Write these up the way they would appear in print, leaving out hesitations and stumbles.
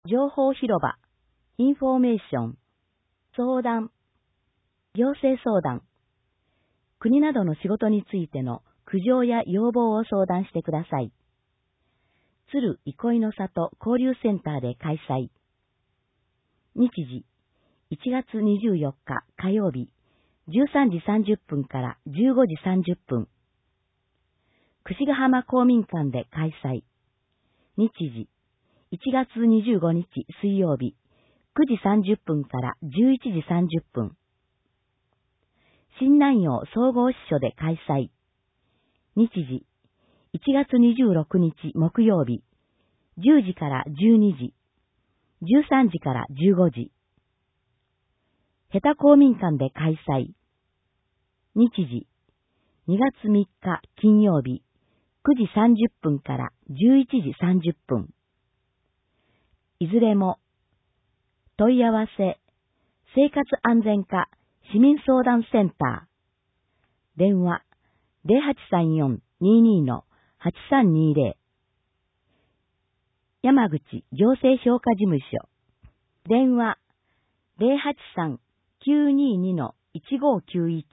情報広場、インフォーメーション、相談、行政相談、国などの仕事についての苦情や要望を相談してください。鶴憩いの里交流センターで開催。日時、1月24日火曜日、13時30分から15時30分。櫛ヶ浜公民館で開催。日時、1月25日水曜日、9時30分から11時30分。新南陽総合支所で開催。日時、1月26日木曜日、10時から12時、13時から15時。ヘタ公民館で開催。日時、2月3日金曜日、9時30分から11時30分。いずれも、問い合わせ、生活安全課市民相談センター。電話、0834-22-8320。山口行政評価事務所。電話、083-922-1591。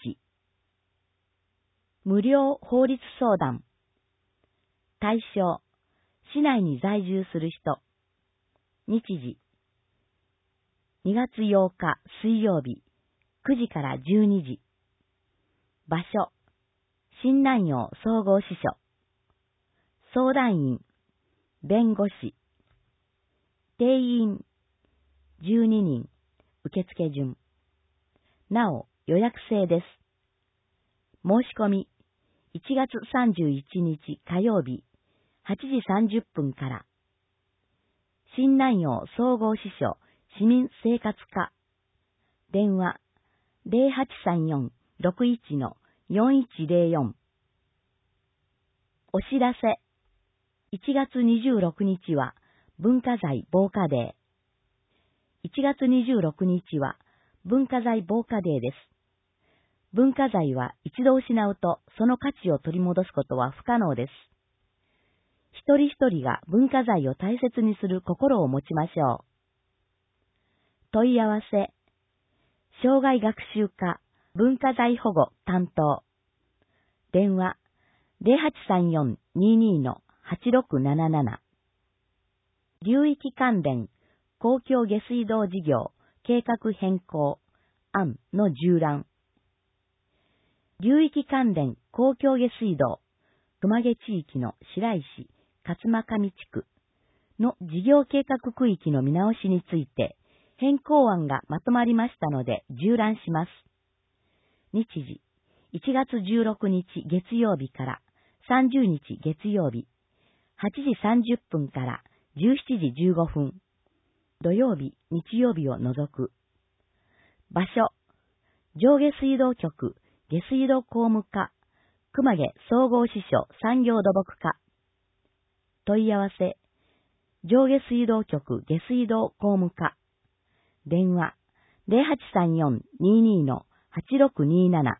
無料法律相談。対象、市内に在住する人。日時、2月8日水曜日、9時から12時。場所、新南陽総合支所。相談員、弁護士。定員、12人。受付順。なお、予約制です。申し込み、1月31日火曜日、8時30分から。新南陽総合支所市民生活課。電話、0834-61-4104。お知らせ。1月26日は文化財防火デー。1月26日は文化財防火デーです。文化財は一度失うとその価値を取り戻すことは不可能です。一人一人が文化財を大切にする心を持ちましょう。問い合わせ。障害学習課文化財保護担当。電話、0834-22-8677。流域関連公共下水道事業計画変更案の縦覧。流域関連公共下水道熊毛地域の白石勝間上地区の事業計画区域の見直しについて変更案がまとまりましたので縦覧します。日時、1月16日月曜日から30日月曜日、8時30分から17時15分。土曜日、日曜日を除く。場所、上下水道局下水道工務課熊毛総合支所産業土木課。問い合わせ、上下水道局下水道工務課。電話、0834-22-8627。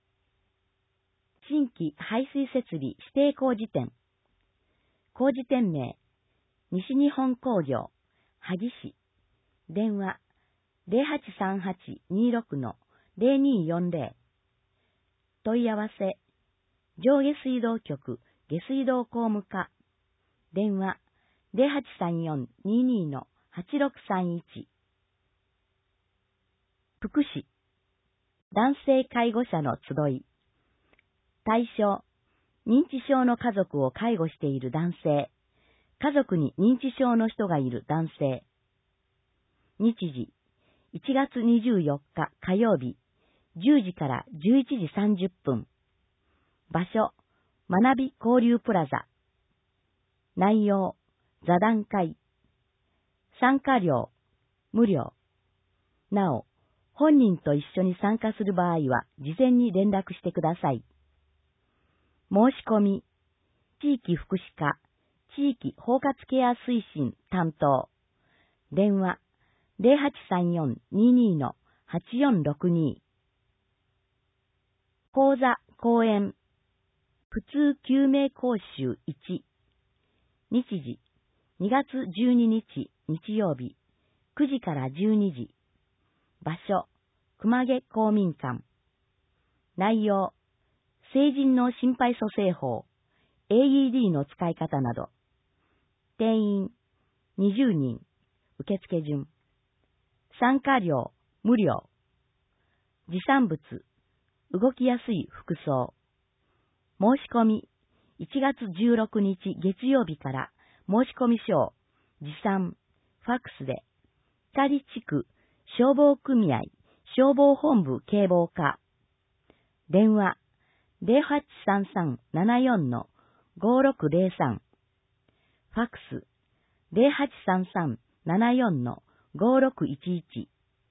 新規排水設備指定工事店。工事店名、西日本工業、萩市。電話、0838-26-0240。問い合わせ、上下水道局下水道工務課。電話、0834-22-8631。福祉、男性介護者の集い。対象、認知症の家族を介護している男性、家族に認知症の人がいる男性。日時、1月24日火曜日、10時から11時30分。場所、学び交流プラザ。内容、座談会。参加料、無料。なお、本人と一緒に参加する場合は、事前に連絡してください。申し込み、地域福祉課、地域包括ケア推進担当。電話、0834-22-8462。講座、講演、普通救命講習1。日時、 2月12日日曜日、9時から12時。場所、熊毛公民館。内容、成人の心肺蘇生法、AED の使い方など。定員、20人。受付順。参加料、無料。持参物、動きやすい服装。申し込み、1月16日月曜日から申し込み書を持参、ファックスで、光地区消防組合消防本部警防課。電話、0833-74-5603。ファックス、0833-74-5611。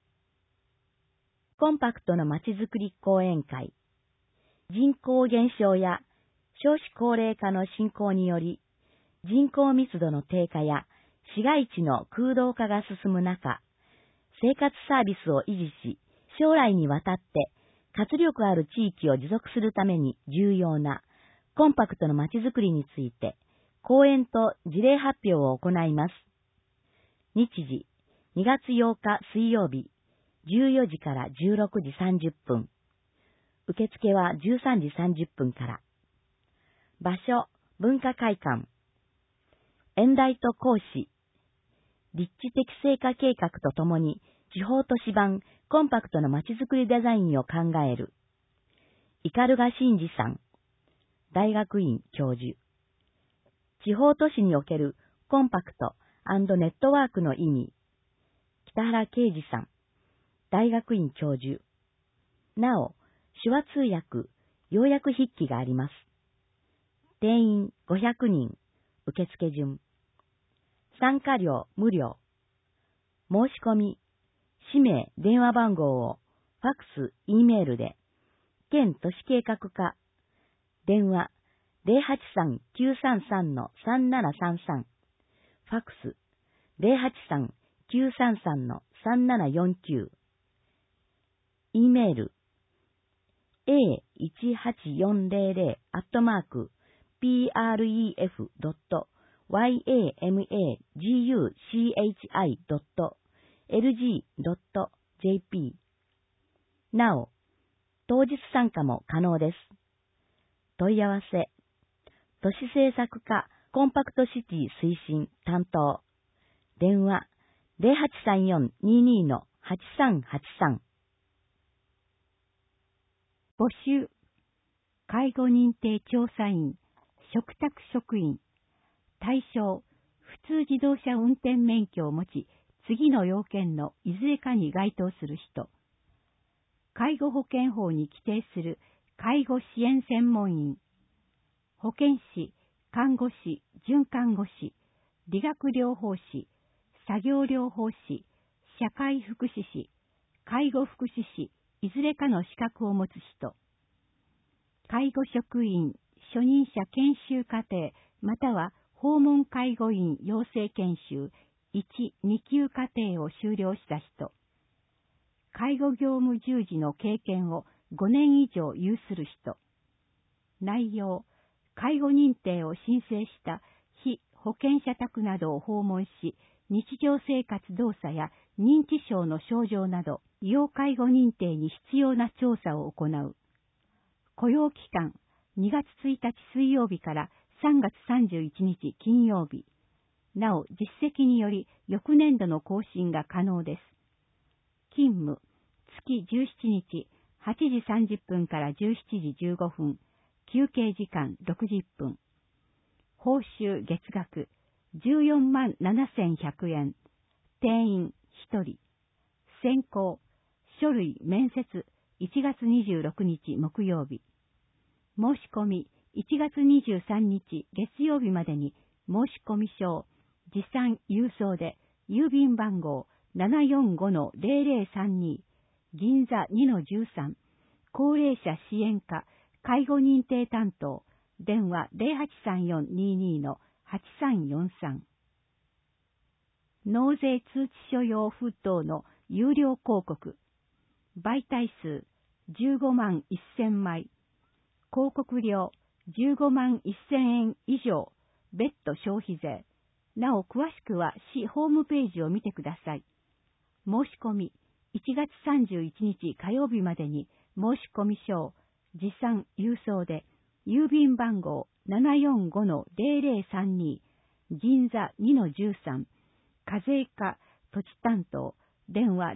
コンパクトなまちづくり講演会。人口減少や少子高齢化の進行により、人口密度の低下や市街地の空洞化が進む中、生活サービスを維持し、将来にわたって活力ある地域を持続するために重要なコンパクトなまちづくりについて、講演と事例発表を行います。日時、2月8日水曜日、14時から16時30分。受付は13時30分から。場所、文化会館。演題と講師。立地的成果計画とともに地方都市版コンパクトなまちづくりデザインを考える。斑鳩真嗣さん。大学院教授。地方都市におけるコンパクト&ネットワークの意味。北原啓二さん。大学院教授。なお、手話通訳、要約筆記があります。定員500人。受付順。参加料無料。申し込み、氏名、電話番号をファックス、Eメールで、県都市計画課、電話083-933-3733、ファックス083-933-3749、Eメール pref.yamaguchi.lg.jp。 なお、当日参加も可能です。問い合わせ、都市政策課コンパクトシティ推進担当。電話0834-22-8383。 募集、介護認定調査員、嘱託職員、対象、普通自動車運転免許を持ち、次の要件のいずれかに該当する人。介護保険法に規定する介護支援専門員。保健師、看護師、准看護師、理学療法士、作業療法士、社会福祉士、介護福祉士、いずれかの資格を持つ人。介護職員、初任者研修課程、または訪問介護員養成研修1、2級課程を修了した人。介護業務従事の経験を5年以上有する人。内容、介護認定を申請した非保険者宅などを訪問し、日常生活動作や認知症の症状など、要介護認定に必要な調査を行う。雇用期間、2月1日水曜日から3月31日金曜日。なお、実績により翌年度の更新が可能です。勤務、月17日、8時30分から17時15分。休憩時間60分。報酬月額147,100円。定員1人。選考、書類面接1月26日木曜日。申し込み1月23日月曜日までに申し込み書を持参郵送で郵便番号 745-0032 銀座 2-13 高齢者支援課介護認定担当電話 083422-8343 納税通知書用封筒の有料広告媒体数15万1000枚広告料15万1000円以上別途消費税なお詳しくは市ホームページを見てください。申し込み、1月31日火曜日までに申し込み書を持参郵送で、郵便番号 745-0032 銀座 2-13 課税課土地担当電話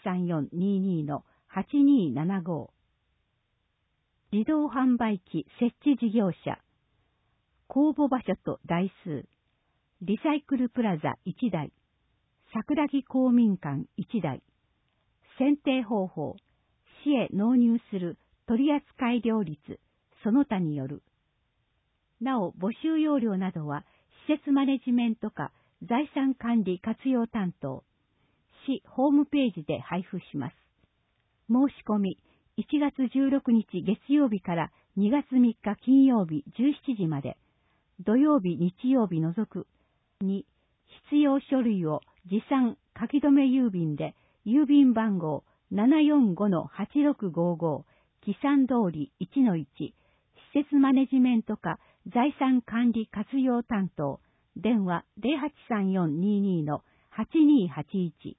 083422-8275 自動販売機設置事業者公募場所と台数リサイクルプラザ1台桜木公民館1台選定方法市へ納入する取扱料率その他による。なお募集要領などは施設マネジメント課財産管理活用担当市ホームページで配布します。申し込み1月16日月曜日から2月3日金曜日17時まで土曜日日曜日除く2必要書類を持参書き留め郵便で郵便番号 745-8655 記算通り 1-1 施設マネジメント課財産管理活用担当電話 083422-8281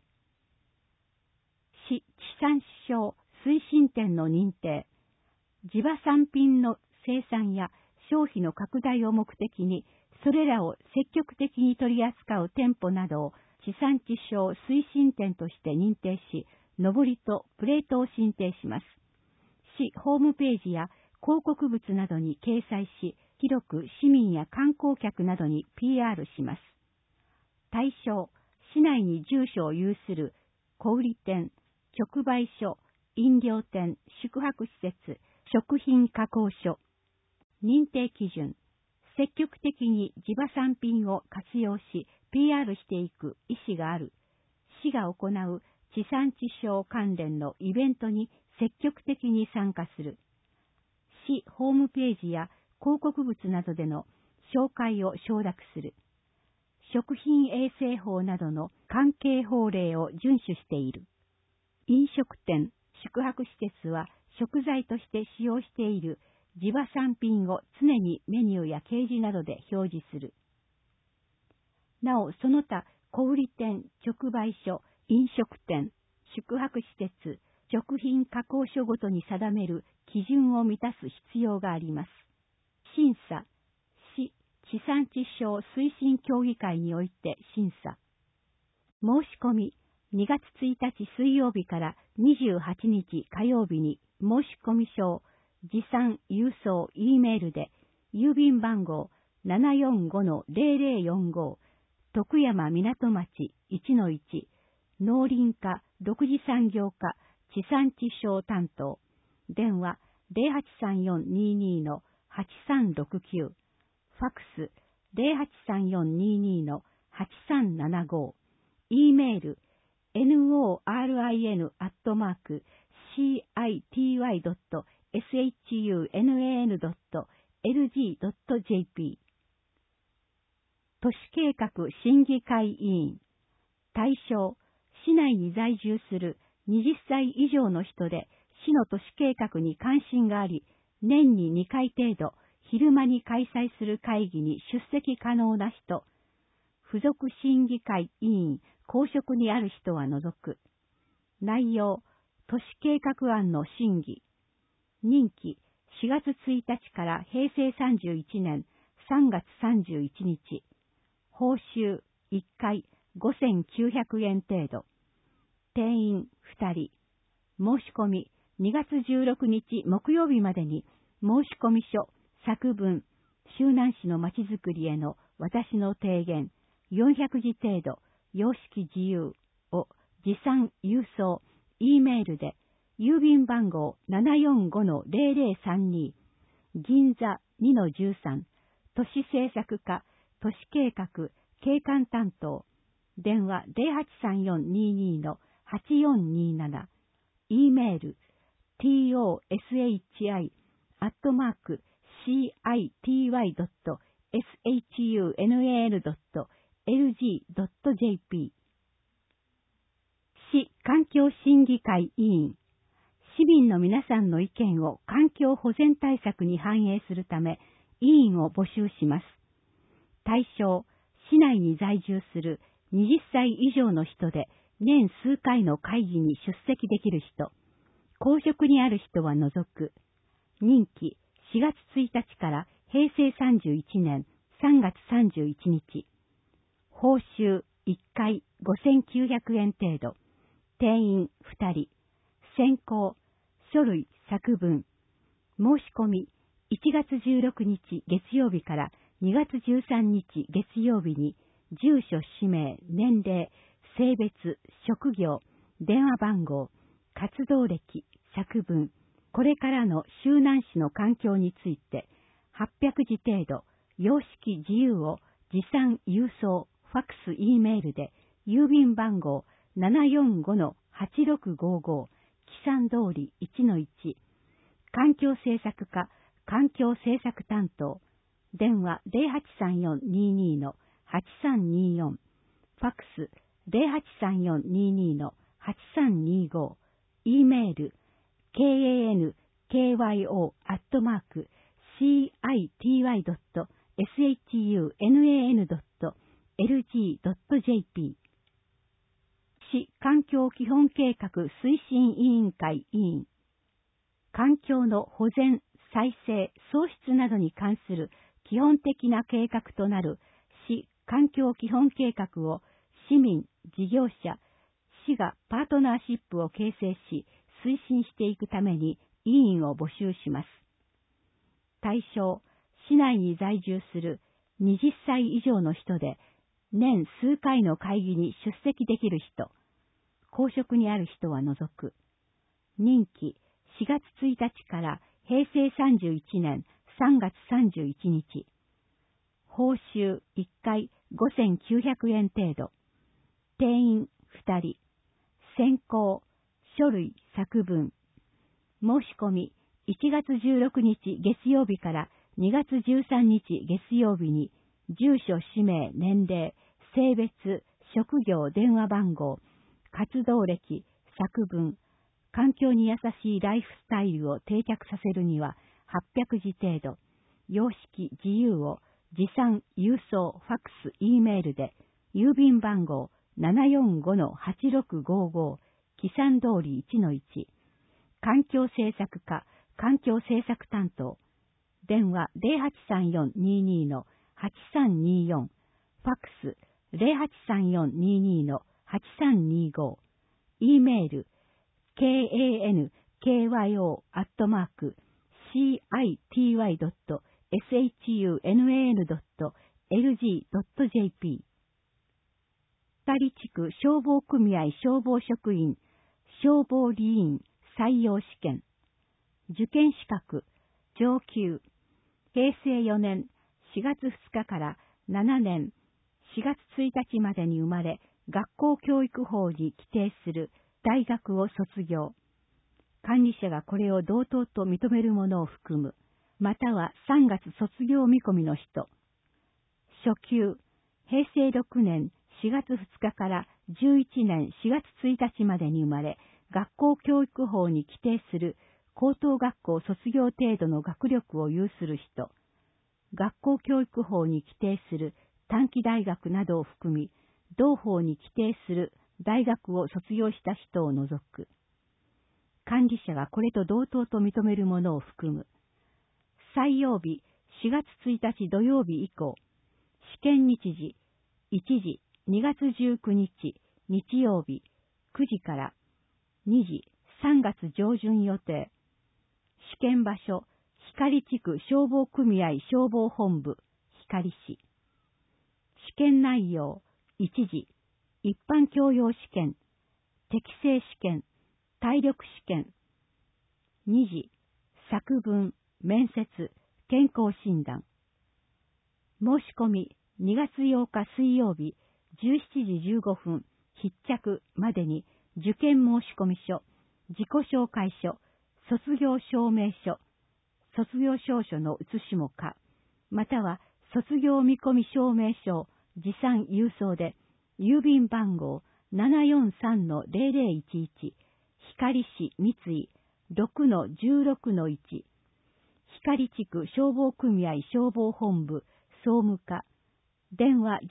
市地産地消推進店の認定地場産品の生産や消費の拡大を目的にそれらを積極的に取り扱う店舗などを地産地消推進店として認定し、のぼりとプレートを申請します。市ホームページや広告物などに掲載し、広く市民や観光客などに PR します。対象、市内に住所を有する小売店、直売所、飲料店、宿泊施設、食品加工所。認定基準、積極的に地場産品を活用し、PR していく意思がある。市が行う地産地消関連のイベントに積極的に参加する。市ホームページや広告物などでの紹介を承諾する。食品衛生法などの関係法令を遵守している。飲食店、宿泊施設は食材として使用している地場産品を常にメニューや掲示などで表示する。なお、その他、小売店、直売所、飲食店、宿泊施設、食品加工所ごとに定める基準を満たす必要があります。審査、市地産地消推進協議会において審査。申し込み、2月1日水曜日から28日火曜日に申し込み書を持参郵送 E メールで郵便番号 745-0045 徳山港町 1-1 農林課独自産業課地産地消担当電話 083422-8369 ファックス 083422-8375 E メール norin.city.shunnan.lg.jp 都市計画審議会委員対象市内に在住する20歳以上の人で市の都市計画に関心があり年に2回程度昼間に開催する会議に出席可能な人付属審議会委員公職にある人は除く。内容、都市計画案の審議。任期、4月1日から平成31年3月31日。報酬、1回5,900円程度。定員2人。申し込み、2月16日木曜日までに申し込み書、作文、周南市のまちづくりへの私の提言、400字程度、様式自由を持参郵送 E メールで郵便番号 745-0032 銀座 2-13 都市政策課都市計画景観担当電話 083422-8427 E メール toshi.city.shunnan.lg.jp 市環境審議会委員市民の皆さんの意見を環境保全対策に反映するため委員を募集します。対象市内に在住する20歳以上の人で年数回の会議に出席できる人、公職にある人は除く、任期4月1日から平成31年3月31日、報酬1回5900円程度、定員2人、選考、書類作文、申し込み1月16日月曜日から2月13日月曜日に、住所、氏名、年齢、性別、職業、電話番号、活動歴、作文、これからの周南市の環境について、800字程度、様式自由を持参郵送、ファックス、Eメールで、郵便番号 745-8655、木山通り 1-1、環境政策課、環境政策担当、電話 083422-8324、ファックス 083422-8325、Eメール kankyo.shun.lg.jp 市環境基本計画推進委員会委員、環境の保全、再生、創出などに関する基本的な計画となる市環境基本計画を市民、事業者、市がパートナーシップを形成し推進していくために委員を募集します。対象、市内に在住する20歳以上の人で年数回の会議に出席できる人、公職にある人は除く、任期4月1日から平成31年3月31日、報酬1回5900円程度、定員2人、選考、書類作文、申し込み1月16日月曜日から2月13日月曜日に、住所、氏名、年齢、性別、職業、電話番号、活動歴、作文、環境に優しいライフスタイルを定着させるには800字程度、様式自由を持参郵送ファックス Eメールで、郵便番号 745-8655、木山通り 1-1、環境政策課、環境政策担当、電話 083422-8324、ファックス 083422-8325、Eメールkankyo.city.shun.lg.jp 二地区消防組合消防職員消防理員採用試験、受験資格上級、平成4年4月2日から7年4月1日までに生まれ、学校教育法に規定する大学を卒業。管理者がこれを同等と認めるものを含む。または3月卒業見込みの人。初級、平成6年4月2日から11年4月1日までに生まれ、学校教育法に規定する高等学校卒業程度の学力を有する人。学校教育法に規定する短期大学などを含み、同法に規定する大学を卒業した人を除く。管理者がこれと同等と認めるものを含む。採用日4月1日土曜日以降。試験日時1時2月19日日曜日9時から2時3月上旬予定。試験場所光地区消防組合消防本部光市。試験内容1時一般教養試験、適正試験、体力試験。2時作文、面接、健康診断。申し込み2月8日水曜日17時15分必着までに受験申込書、自己紹介書、卒業証明書、卒業証書の写しも可、または卒業見込み証明書を持参郵送で、郵便番号 743-0011、光市三井 6-16-1、光地区消防組合消防本部総務課、 電話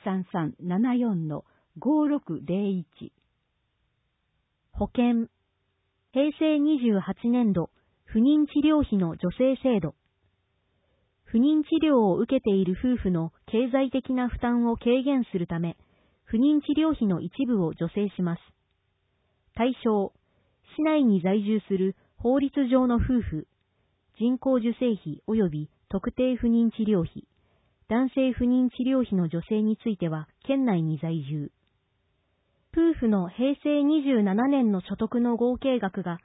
0833-74-5601。 保険。平成28年度不妊治療費の助成制度。不妊治療を受けている夫婦の経済的な負担を軽減するため、不妊治療費の一部を助成します。対象、市内に在住する法律上の夫婦、人工授精費及び特定不妊治療費、男性不妊治療費の助成については県内に在住。夫婦の平成27年の所得の合計額が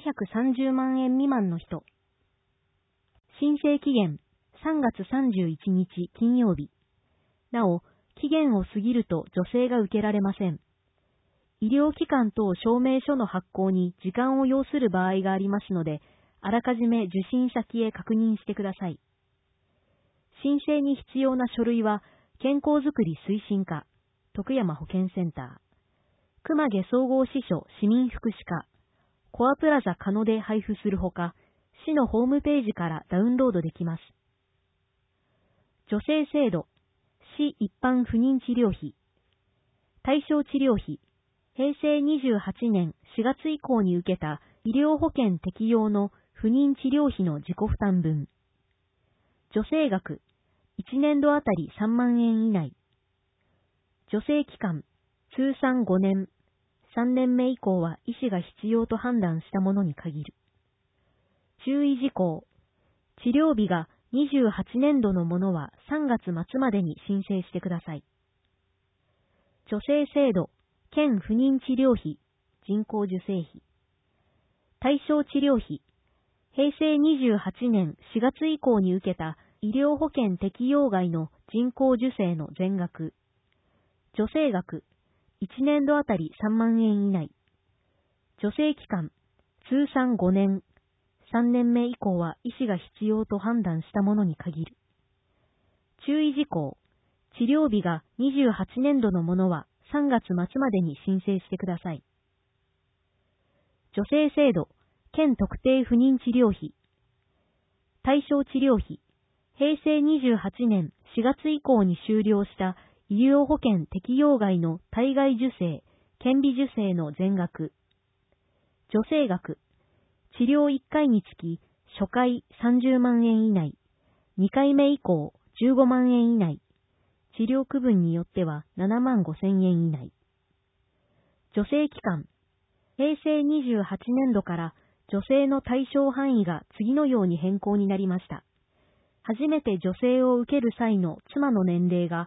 730万円未満の人。申請期限3月31日金曜日。なお、期限を過ぎると助成が受けられません。医療機関等証明書の発行に時間を要する場合がありますので、あらかじめ受診先へ確認してください。申請に必要な書類は、健康づくり推進課、徳山保健センター、熊毛総合支所市民福祉課、コアプラザ加野で配布するほか、市のホームページからダウンロードできます。助成制度、市一般不妊治療費、対象治療費、平成28年4月以降に受けた医療保険適用の不妊治療費の自己負担分。助成額、1年度あたり3万円以内。助成期間、通算5年。3年目以降は医師が必要と判断したものに限る。注意事項。治療日が28年度のものは3月末までに申請してください。助成制度、県不妊治療費、人工授精費。対象治療費、平成28年4月以降に受けた医療保険適用外の人工授精の全額。助成額、1年度あたり3万円以内。助成期間、通算5年。3年目以降は医師が必要と判断したものに限る。注意事項。治療日が28年度のものは3月末までに申請してください。助成制度、県特定不妊治療費。対象治療費、平成28年4月以降に終了した医療保険適用外の体外受精、顕微授精の全額。助成額、治療1回につき初回30万円以内、2回目以降15万円以内、治療区分によっては7万5千円以内。助成期間、平成28年度から助成の対象範囲が次のように変更になりました。初めて助成を受ける際の妻の年齢が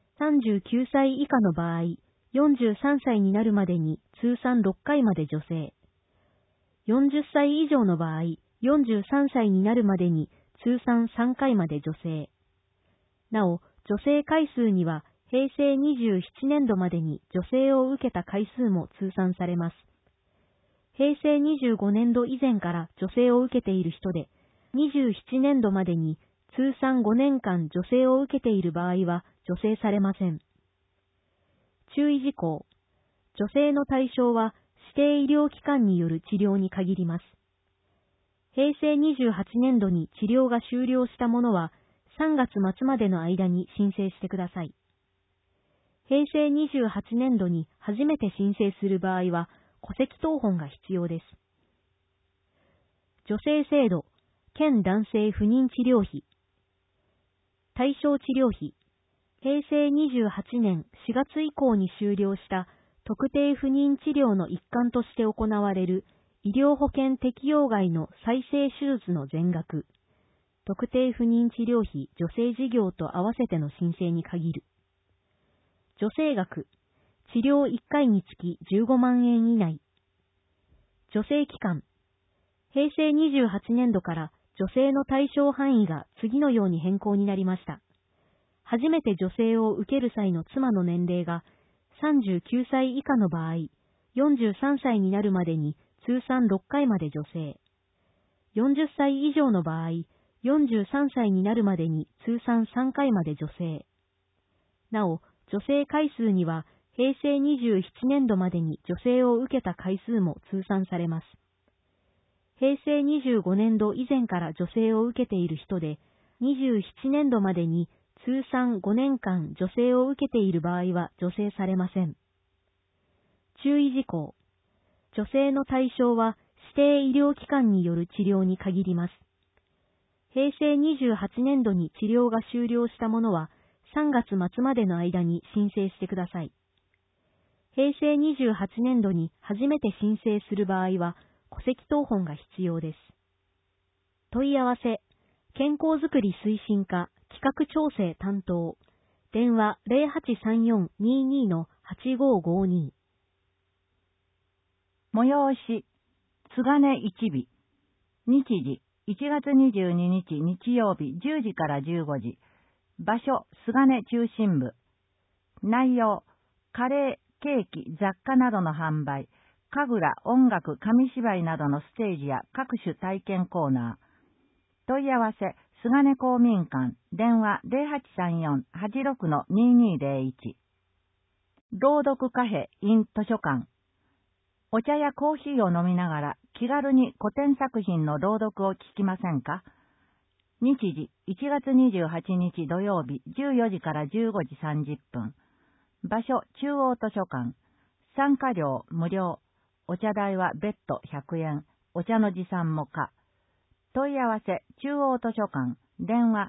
39歳以下の場合、43歳になるまでに通算6回まで助成。40歳以上の場合、43歳になるまでに通算3回まで助成。なお、助成回数には平成27年度までに助成を受けた回数も通算されます。平成25年度以前から助成を受けている人で、27年度までに通算5年間助成を受けている場合は助成されません。注意事項。助成の対象は指定医療機関による治療に限ります。平成28年度に治療が終了したものは3月末までの間に申請してください。平成28年度に初めて申請する場合は戸籍謄本が必要です。助成制度、県男性不妊治療費。対象治療費、平成28年4月以降に終了した特定不妊治療の一環として行われる医療保険適用外の再生手術の全額、特定不妊治療費助成事業と合わせての申請に限る。助成額、治療1回につき15万円以内。助成期間、平成28年度から助成の対象範囲が次のように変更になりました。初めて助成を受ける際の妻の年齢が39歳以下の場合、43歳になるまでに通算6回まで助成。40歳以上の場合、43歳になるまでに通算3回まで助成。なお、助成回数には平成27年度までに助成を受けた回数も通算されます。平成25年度以前から助成を受けている人で、27年度までに通算5年間助成を受けている場合は助成されません。注意事項。助成の対象は指定医療機関による治療に限ります。平成28年度に治療が終了した者は3月末までの間に申請してください。平成28年度に初めて申請する場合は戸籍謄本が必要です。問い合わせ、健康づくり推進課企画調整担当、電話 0834-22-8552。 催し、津金一尾。日時、1月22日日曜日10時から15時。場所、津金中心部。内容、カレー、ケーキ、雑貨などの販売、神楽、音楽、紙芝居などのステージや各種体験コーナー。問い合わせ、津金公民館、電話 0834-86-2201。朗読カフェ in 図書館。お茶やコーヒーを飲みながら気軽に古典作品の朗読を聞きませんか？日時、1月28日土曜日14時から15時30分。場所、中央図書館。参加料無料。お茶代は別途100円。お茶の持参も可。問い合わせ、中央図書館。電話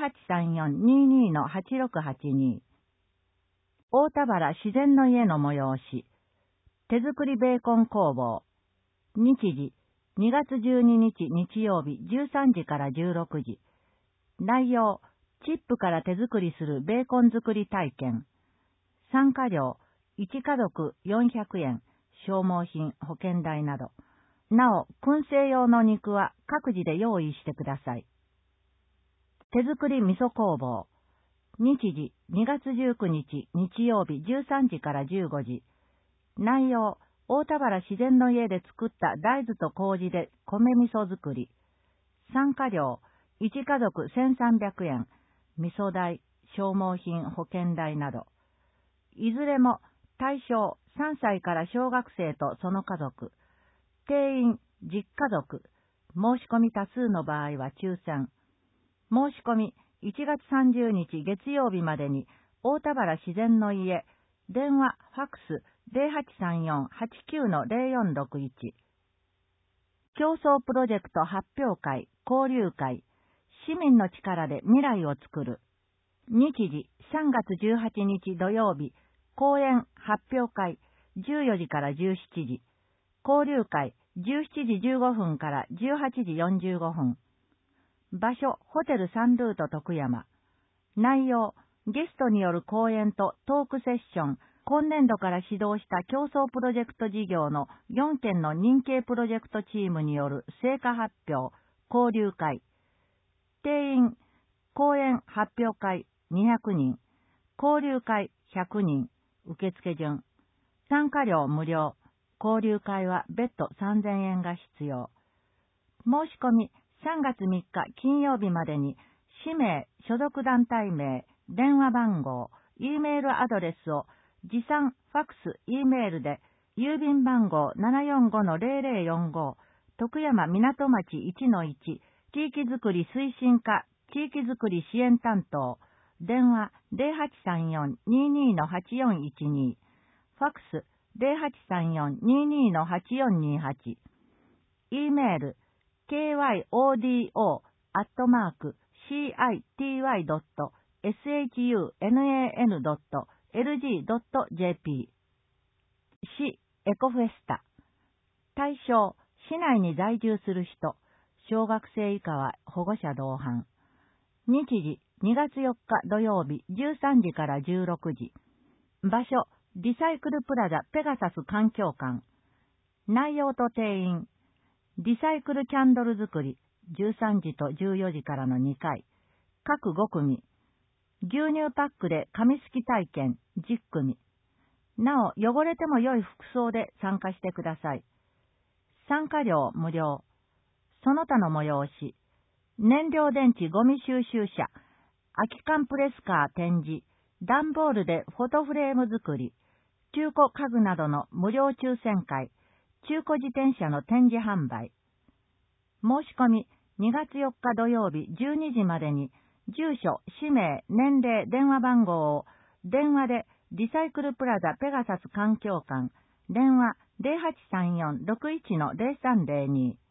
0834-22-8682。大田原自然の家の催し。手作りベーコン工房。日時、2月12日日曜日13時から16時。内容、チップから手作りするベーコン作り体験。参加料、1家族400円、消耗品、保険代など。なお、燻製用の肉は各自で用意してください。手作り味噌工房。日時、2月19日日曜日13時から15時。内容、大田原自然の家で作った大豆と麹で米味噌作り。参加料、1家族1300円、味噌代、消耗品、保険代など。いずれも対象3歳から小学生とその家族。定員10家族。申し込み多数の場合は抽選。申し込み1月30日月曜日までに大田原自然の家、電話、ファックス、0834-89-0461。競争プロジェクト発表会、交流会、市民の力で未来を作る。日時、3月18日土曜日、講演発表会、14時から17時。交流会、17時15分から18時45分。場所、ホテルサンルート徳山。内容、ゲストによる講演とトークセッション、今年度から始動した競争プロジェクト事業の4件の認定プロジェクトチームによる成果発表、交流会。定員、講演発表会200人、交流会100人、受付順。参加料無料、交流会は別途3000円が必要。申し込み3月3日金曜日までに、氏名、所属団体名、電話番号、Eメールアドレスを持参、ファックス、Eメールで、郵便番号 745-0045、徳山港町 1-1、地域づくり推進課、地域づくり支援担当、電話 0834-22-8412、ファックス 0834-22-8428、Eメール、kyodo@city.shun.lg.jp。 市エコフェスタ。対象、市内に在住する人、小学生以下は保護者同伴。日時、2月4日土曜日13時から16時。場所、リサイクルプラザペガサス環境館。内容と定員、リサイクルキャンドル作り、13時と14時からの2回。各5組。牛乳パックで紙すき体験10組。なお、汚れても良い服装で参加してください。参加料無料。その他の催し。燃料電池ゴミ収集車、空き缶プレスカー展示、段ボールでフォトフレーム作り、中古家具などの無料抽選会、中古自転車の展示販売。申し込み2月4日土曜日12時までに住所、氏名、年齢、電話番号を電話でリサイクルプラザペガサス環境館、電話 0834-61-0302